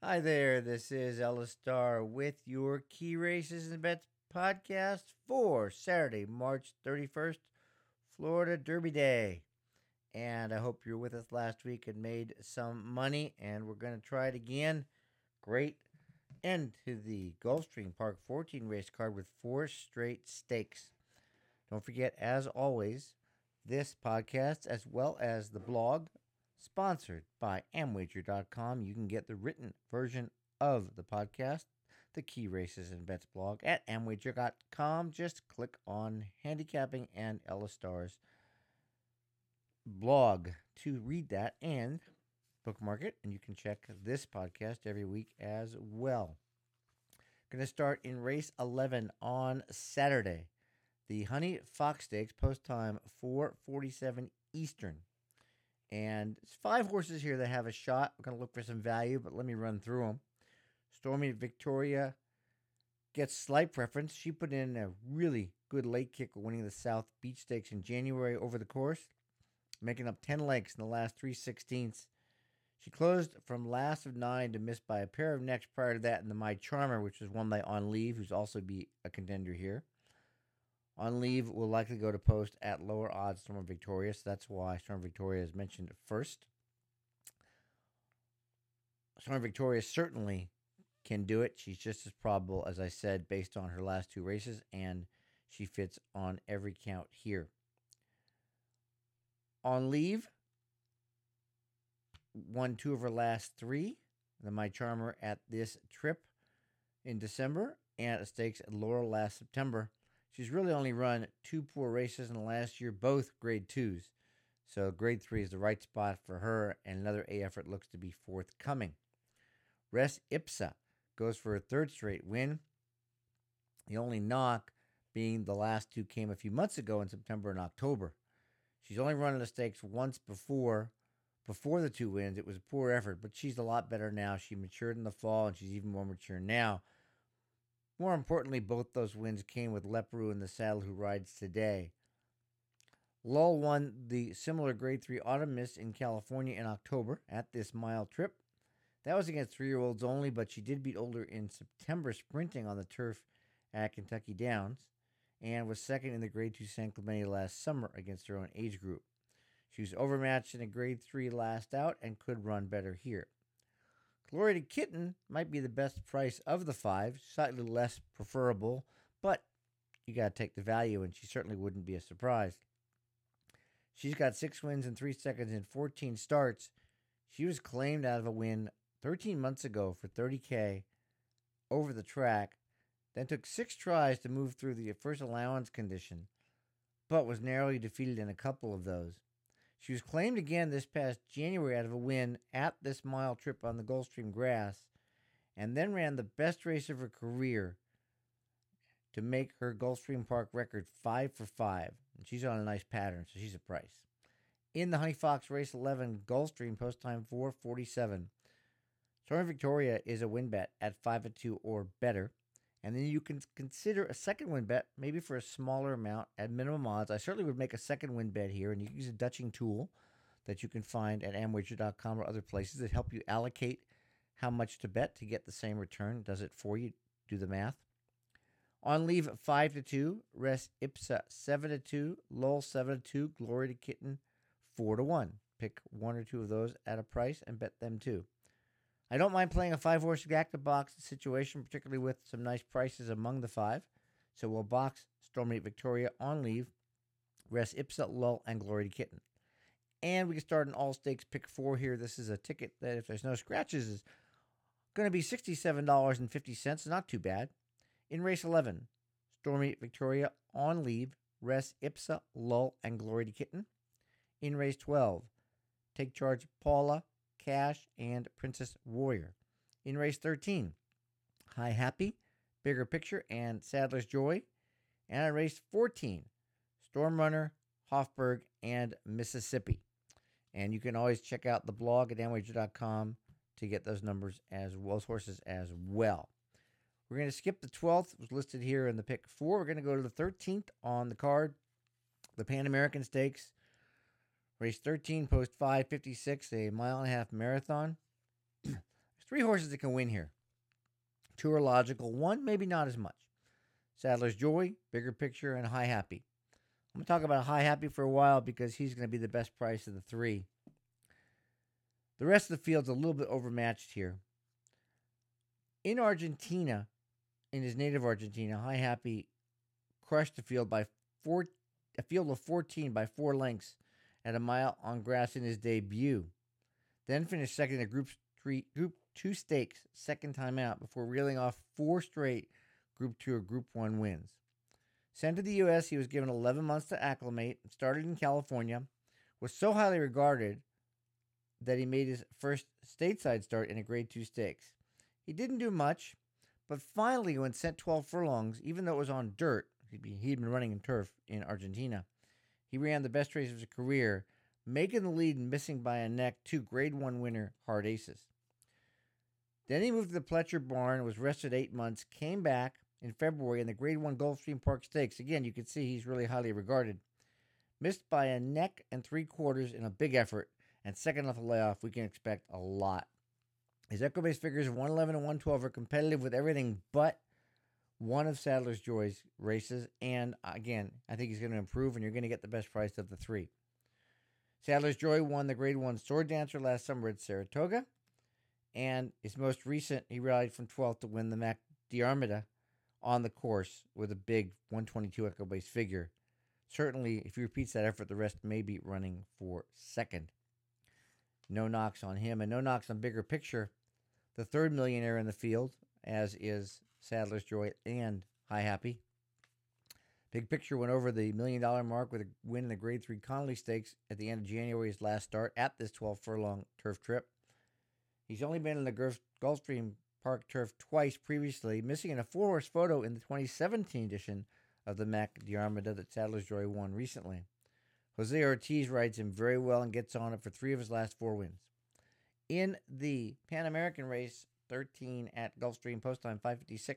Hi there, this is Ella Star with your Key Races and Bets podcast for Saturday, March 31st, Florida Derby Day. And I hope you were with us last week and made some money, and we're going to try it again. Great end to the Gulfstream Park 14 race card with 4 straight stakes. Don't forget, as always, this podcast, as well as the blog, sponsored by Amwager.com. You can get the written version of the podcast, the Key Races and Bets blog, at Amwager.com. Just click on Handicapping and Ella Star's blog to read that and bookmark it. And you can check this podcast every week as well. Going to start in race 11 on Saturday. The Honey Fox Stakes, post time 4:47 Eastern. And it's 5 horses here that have a shot. We're going to look for some value, but let me run through them. Stormy Victoria gets slight preference. She put in a really good late kick winning the South Beach Stakes in January over the course, making up 10 lengths in the last 3/16. She closed from last of 9 to miss by a pair of necks prior to that in the My Charmer, which was won by On Leave, who's also be a contender here. On Leave will likely go to post at lower odds Storm Victoria, so that's why Storm Victoria is mentioned first. Storm Victoria certainly can do it. She's just as probable, as I said, based on her last 2 races, and she fits on every count here. On Leave won 2 of her last 3. The My Charmer at this trip in December, and at stakes at Laurel last September. She's really only run 2 poor races in the last year, both grade 2s. So grade 3 is the right spot for her, and another A effort looks to be forthcoming. Res Ipsa goes for a 3rd straight win. The only knock being the last 2 came a few months ago in September and October. She's only run the stakes once before the 2 wins. It was a poor effort, but she's a lot better now. She matured in the fall, and she's even more mature now. More importantly, both those wins came with Leparoux in the saddle, who rides today. Lull won the similar grade 3 Autumn Miss in California in October at this mile trip. That was against 3-year-olds only, but she did beat Older in September sprinting on the turf at Kentucky Downs, and was second in the grade 2 San Clemente last summer against her own age group. She was overmatched in a grade 3 last out and could run better here. Glory to Kitten might be the best price of the 5, slightly less preferable, but you got to take the value, and she certainly wouldn't be a surprise. She's got 6 wins in 3 seconds in 14 starts. She was claimed out of a win 13 months ago for $30K over the track, then took 6 tries to move through the first allowance condition, but was narrowly defeated in a couple of those. She was claimed again this past January out of a win at this mile trip on the Gulfstream grass, and then ran the best race of her career to make her Gulfstream Park record 5 for 5. And she's on a nice pattern, so she's a price. In the Honey Fox Race 11 Gulfstream, post time 4:47. Stormy Victoria is a win bet at 5-2 or better. And then you can consider a second win bet, maybe for a smaller amount at minimum odds. I certainly would make a second win bet here, and you can use a Dutching tool that you can find at Amwager.com or other places that help you allocate how much to bet to get the same return. It does it for you. Do the math. On Leave 5-2, Res Ipsa 7-2, Lull 7-2, Glory to Kitten 4-1. Pick 1 or 2 of those at a price and bet them too. I don't mind playing a 5-horse Exacta box situation, particularly with some nice prices among the 5. So we'll box Stormy Victoria, On Leave, Res Ipsa, Lull, and Glory to Kitten. And we can start an all-stakes pick 4 here. This is a ticket that, if there's no scratches, is going to be $67.50. Not too bad. In race 11, Stormy Victoria, On Leave, Res Ipsa, Lull, and Glory to Kitten. In race 12, Take Charge Paula, Cash, and Princess Warrior. In race 13, High Happy, Bigger Picture, and Sadler's Joy. And in race 14, Storm Runner, Hofburg, and Mississippi. And you can always check out the blog at Amwager.com to get those numbers as well, those horses as well. We're going to skip the 12th, it was listed here in the pick 4. We're going to go to the 13th on the card, the Pan American Stakes. Race 13, post 5:56, a 1.5 mile marathon. Three horses that can win here. Two are logical. One, maybe not as much. Sadler's Joy, Bigger Picture, and High Happy. I'm going to talk about High Happy for a while because he's going to be the best price of the three. The rest of the field's a little bit overmatched here. In Argentina, in his native Argentina, High Happy crushed the field by a field of 14 by 4 lengths at a mile on grass in his debut. Then finished second in Group 2 stakes, second time out, before reeling off 4 straight Group 2 or Group 1 wins. Sent to the U.S., he was given 11 months to acclimate, started in California, was so highly regarded that he made his first stateside start in a Grade 2 stakes. He didn't do much, but finally, when sent 12 furlongs, even though it was on dirt, he'd been running in turf in Argentina, he ran the best race of his career, making the lead and missing by a neck 2 Grade 1 winner Hard Aces. Then he moved to the Pletcher Barn, was rested 8 months, came back in February in the Grade 1 Gulfstream Park Stakes. Again, you can see he's really highly regarded. Missed by a neck and 3/4 in a big effort, and second off the layoff, we can expect a lot. His Equibase figures of 111 and 112 are competitive with everything but one of Sadler's Joy's races, and again, I think he's going to improve, and you're going to get the best price of the three. Sadler's Joy won the Grade 1 Sword Dancer last summer at Saratoga, and his most recent, he rallied from 12th to win the Mac Diarmida on the course with a big 122 Equibase figure. Certainly, if he repeats that effort, the rest may be running for second. No knocks on him, and no knocks on Bigger Picture, the third millionaire in the field, as is Sadler's Joy and High Happy. Big Picture went over the $1 million mark with a win in the Grade 3 Connolly Stakes at the end of January's last start at this 12-furlong turf trip. He's only been in the Gulfstream Park turf twice previously, missing in a 4-horse photo in the 2017 edition of the Mac Diarmida that Sadler's Joy won recently. Jose Ortiz rides him very well and gets on it for 3 of his last 4 wins. In the Pan American race, 13 at Gulfstream, post time 5:56.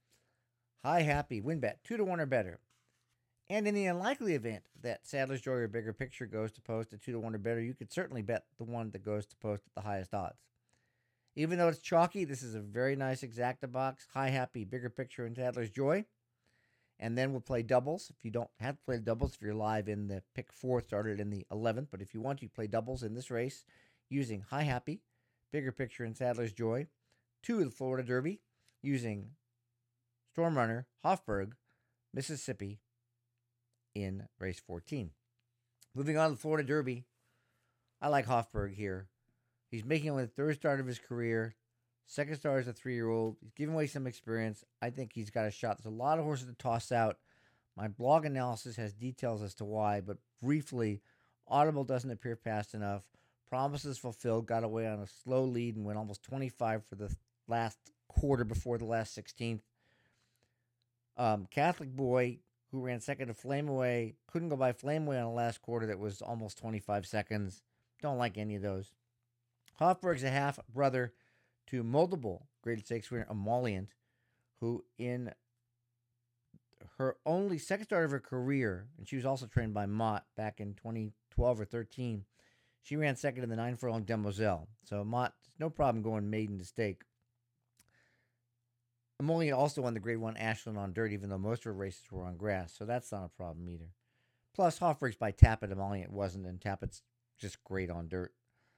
High Happy, win bet, 2-1 or better. And in the unlikely event that Sadler's Joy or Bigger Picture goes to post at 2-1 or better, you could certainly bet the one that goes to post at the highest odds. Even though it's chalky, this is a very nice exacta box. High Happy, Bigger Picture, and Sadler's Joy. And then we'll play doubles. If you don't have to play doubles, if you're live in the pick 4, started in the 11th. But if you want to play doubles in this race using High Happy, Bigger Picture, and Sadler's Joy, to the Florida Derby using Storm Runner, Hofburg, Mississippi in race 14. Moving on to the Florida Derby, I like Hofburg here. He's making only the third start of his career. Second start as a 3-year-old. He's giving away some experience. I think he's got a shot. There's a lot of horses to toss out. My blog analysis has details as to why, but briefly, Audible doesn't appear fast enough. Promises Fulfilled got away on a slow lead and went almost 25 for the last quarter before the last 16th. Catholic Boy, who ran second to Flame Away, couldn't go by Flame Away on the last quarter that was almost 25 seconds. Don't like any of those. Hofburg's a half brother to multiple Graded Stakes winner Emollient, who in her only second start of her career, and she was also trained by Mott back in 2012 or 13, she ran second in the 9-furlong Demoiselle. So Mott, no problem going maiden to stake. Emollient also won the Grade 1 Ashland on dirt, even though most of her races were on grass, so that's not a problem either. Plus, Hofburg's by Tappet, Emollient wasn't, and Tappet's just great on dirt.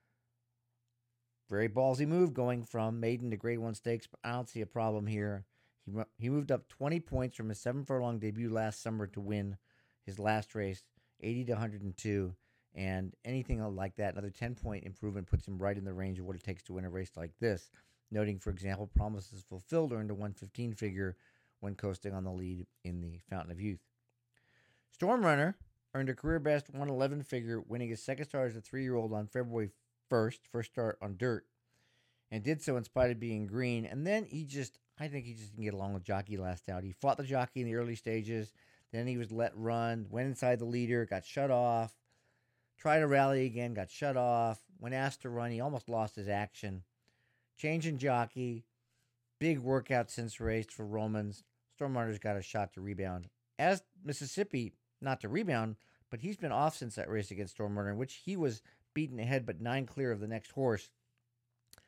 Very ballsy move going from maiden to Grade 1 stakes, but I don't see a problem here. He moved up 20 points from his 7-furlong debut last summer to win his last race, 80 to 102, and anything like that, another 10-point improvement puts him right in the range of what it takes to win a race like this. Noting, for example, Promises Fulfilled earned a 115 figure when coasting on the lead in the Fountain of Youth. Storm Runner earned a career best 111 figure, winning his second start as a 3-year-old on February 1st, first start on dirt, and did so in spite of being green. And then I think he just didn't get along with Jockey last out. He fought the jockey in the early stages, then he was let run, went inside the leader, got shut off, tried to rally again, got shut off. When asked to run, he almost lost his action. Change in jockey, big workout since raced for Romans. Storm Runner's got a shot to rebound. As Mississippi, not to rebound, but he's been off since that race against Storm Runner, in which he was beaten ahead but 9 clear of the next horse.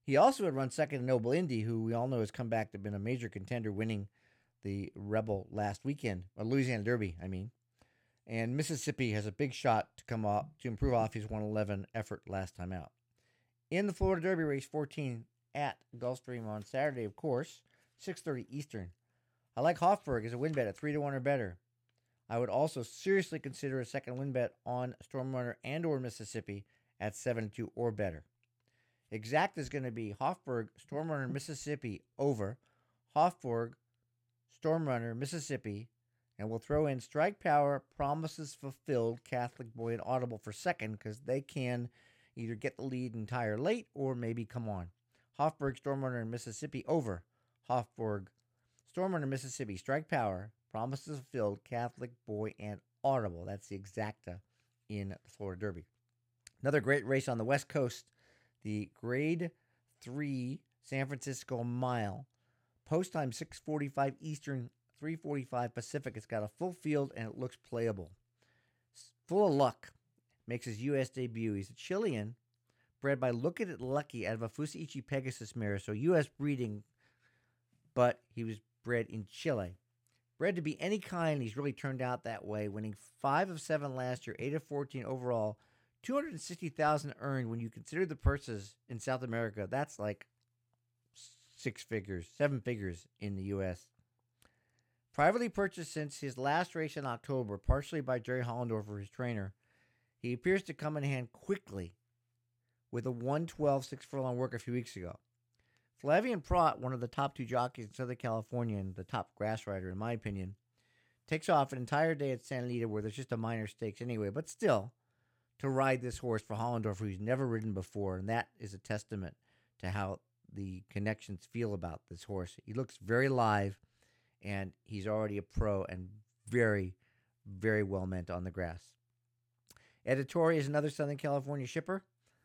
He also had run second in Noble Indy, who we all know has come back to been a major contender, winning the Rebel last weekend, or Louisiana Derby, I mean. And Mississippi has a big shot to come up to improve off his 111 effort last time out. In the Florida Derby race 14 at Gulfstream on Saturday, of course, 6:30 Eastern. I like Hofburg as a win bet at 3-1 or better. I would also seriously consider a second win bet on Stormrunner and or Mississippi at 7-2 or better. Exact is going to be Hofburg, Stormrunner, Mississippi over Hofburg, Stormrunner, Mississippi, and we'll throw in Strike Power, Promises Fulfilled, Catholic Boy, and Audible for second because they can either get the lead entire late or maybe come on. Hofburg, Stormrunner, and Mississippi over Hofburg, Stormrunner, Mississippi, Strike Power, Promises Fulfilled, Catholic Boy, and Audible. That's the exacta in the Florida Derby. Another great race on the West Coast, the Grade 3 San Francisco Mile. Post time 6:45 Eastern, 3:45 Pacific. It's got a full field and it looks playable. Full of Luck makes his U.S. debut. He's a Chilean, bred by Look At It Lucky out of a Fusaichi Pegasus mare, so U.S. breeding, but he was bred in Chile. Bred to be any kind, he's really turned out that way, winning 5 of 7 last year, 8 of 14 overall, $260,000 earned. When you consider the purses in South America, that's like 7 figures in the U.S. Privately purchased since his last race in October, partially by Jerry Hollendorfer, his trainer, he appears to come in hand quickly with a 1:12 6-furlong work a few weeks ago. Flavian Prat, one of the top 2 jockeys in Southern California and the top grass rider, in my opinion, takes off an entire day at Santa Anita where there's just a minor stakes anyway, but still, to ride this horse for Hollendorfer, who's never ridden before, and that is a testament to how the connections feel about this horse. He looks very live, and he's already a pro and very, very well meant on the grass. Editori is another Southern California shipper.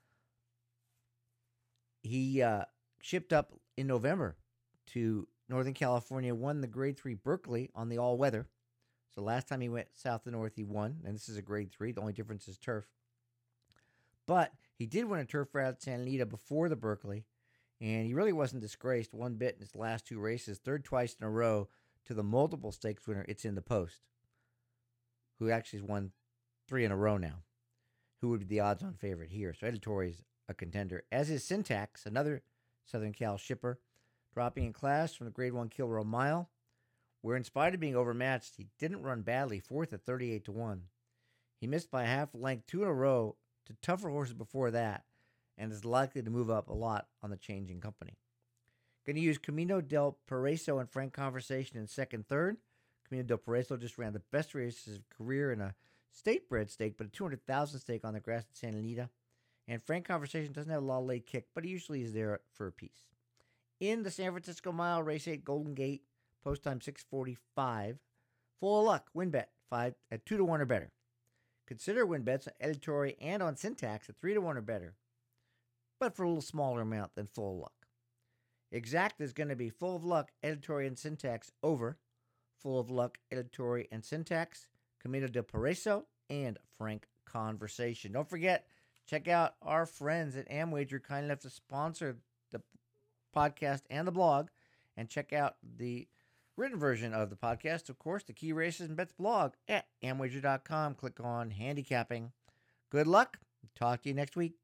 He shipped up in November to Northern California, won the Grade 3 Berkeley on the all-weather. So last time he went south to north, he won, and this is a Grade 3. The only difference is turf. But he did win a turf route at Santa Anita before the Berkeley, and he really wasn't disgraced one bit in his last 2 races, third twice in a row to the multiple stakes winner, It's in the Post, who actually has won 3 in a row now, who would be the odds-on favorite here. So Editori is a contender, as is Syntax, another Southern Cal shipper, dropping in class from the Grade 1 Kilroe Mile, where in spite of being overmatched, he didn't run badly, 4th at 38-1. He missed by a half length 2 in a row to tougher horses before that, and is likely to move up a lot on the changing company. Going to use Camino del Paraiso and Frank Conversation in second, third. Camino del Paraiso just ran the best race of his career in a state-bred stake, but a 200,000 stake on the grass at Santa Anita. And Frank Conversation doesn't have a lot of late kick, but he usually is there for a piece. In the San Francisco Mile, race 8, Golden Gate, post time 6:45. Full of Luck, win bet 5 at 2-1 or better. Consider win bets on Editori and on Syntax at 3-1 or better, but for a little smaller amount than Full of Luck. Exact is going to be Full of Luck, Editori, and Syntax over Full of Luck, Editori, and Syntax, Camino del Paraiso, and Frank Conversation. Don't forget, check out our friends at Amwager, kind enough to sponsor the podcast and the blog, and check out the written version of the podcast, of course, the Key Races and Bets blog at amwager.com. Click on handicapping. Good luck. Talk to you next week.